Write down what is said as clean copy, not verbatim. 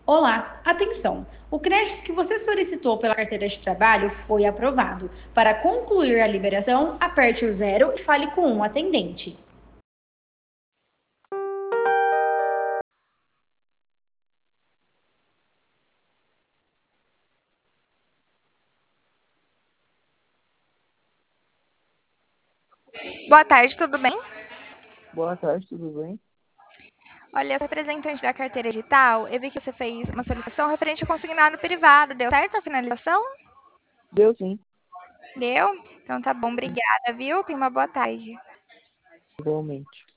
Olá, atenção! O crédito que você solicitou pela carteira de trabalho foi aprovado. Para concluir a liberação, aperte o zero e fale com um atendente. Boa tarde, tudo bem? Boa tarde, tudo bem? Olha, eu sou representante da carteira digital. Eu vi que você fez uma solicitação referente ao consignado privado. Deu certo a finalização? Deu sim, Deu? Então tá bom, obrigada, viu? Tenha uma boa tarde. igualmente.